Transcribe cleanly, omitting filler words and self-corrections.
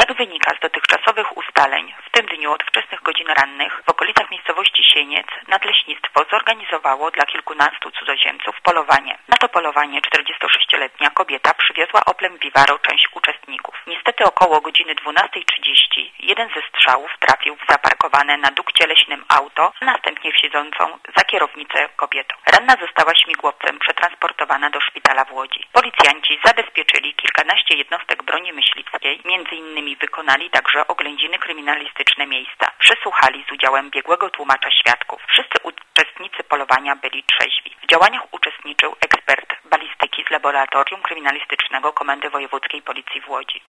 Jak wynika z dotychczasowych ustaleń, w tym dniu od wczesnych godzin rannych w okolicach miejscowości Sieniec nadleśnictwo zorganizowało dla kilkunastu cudzoziemców polowanie. Na to polowanie 46-letnia kobieta przywiozła Oplem Vivaro część uczestników. Niestety około godziny 12:30 jeden ze strzałów trafił w zaparkowane na dukcie leśnym auto, a następnie w siedzącą za kierownicę kobietę. Ranna została śmigłowcem przetransportowana do szpitala w Łodzi. Policjanci zabezpieczyli kilkanaście jednostek broni myśliwskiej, między innymi wykonali także oględziny kryminalistyczne miejsca. Przesłuchali z udziałem biegłego tłumacza świadków. Wszyscy uczestnicy polowania byli trzeźwi. W działaniach uczestniczył ekspert balistyki z Laboratorium Kryminalistycznego Komendy Wojewódzkiej Policji w Łodzi.